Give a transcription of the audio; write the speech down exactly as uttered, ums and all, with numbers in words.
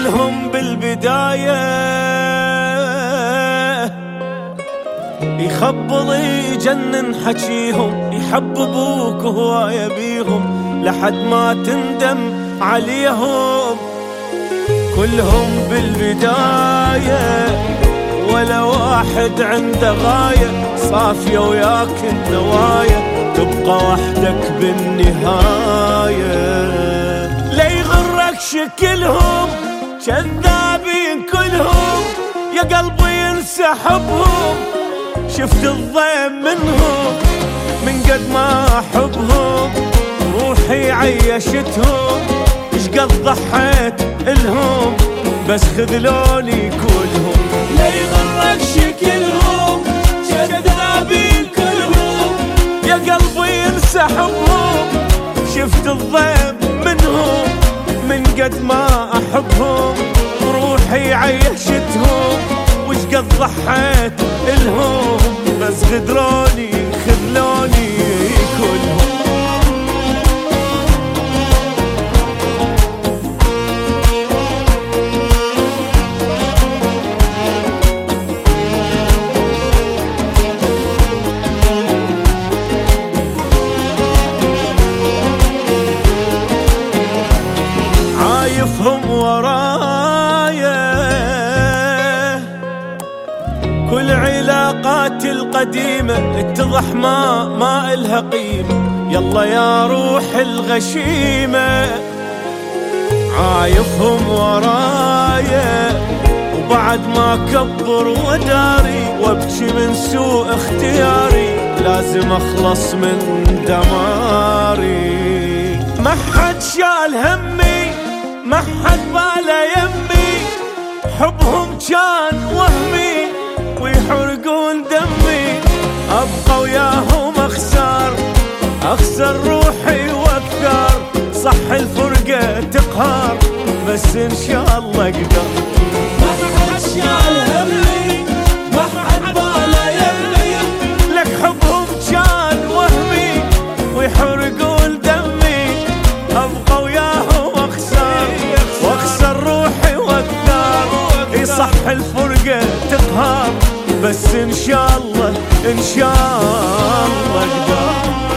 كلهم بالبداية يخبل يجنن حكيهم، يحببوك هواية بيهم لحد ما تندم عليهم. كلهم بالبداية ولا واحد عنده غاية، صافية وياك النوايا تبقى وحدك بالنهاية. لا يغرك شكلهم كذابين كلهم، يا قلبي ينسى حبهم، شفت الضيم منهم من قد ما احبهم، روحي عيشتهم اش قد ضحيت الهم، بس خذلوني كلهم. لا يغرك شكلهم كذابين كلهم، يا قلبي ينسى حبهم، شفت الضيم منهم من قد ما احبهم، روحي عيشتهم وش قد ضحيت الهم، بس غدروني خذلوني كلهم. عايفهم ورايا كل علاقاتي القديمة اتضح ما ما إلها قيمة، يلا يا روح الغشيمة. عايفهم ورايا وبعد ما كبر وداري، وابكي من سوء اختياري، لازم اخلص من دماري. ما حد شال همي، ما حد باله يمي، حبهم كان وهمي ويحرقون دمي، ابقى وياهم اخسر اخسر روحي واكثر، صح الفرقة تقهر بس ان شاء الله اقدر. ما حد شال همي، ما حد باله يمي، لك حبهم كان وهمي ويحرقون دمي، ابقى وياهم واخسر واخسر روحي واكثر، اي صح الفرقة تقهر بس ان شاء الله ان شاء الله اقدر.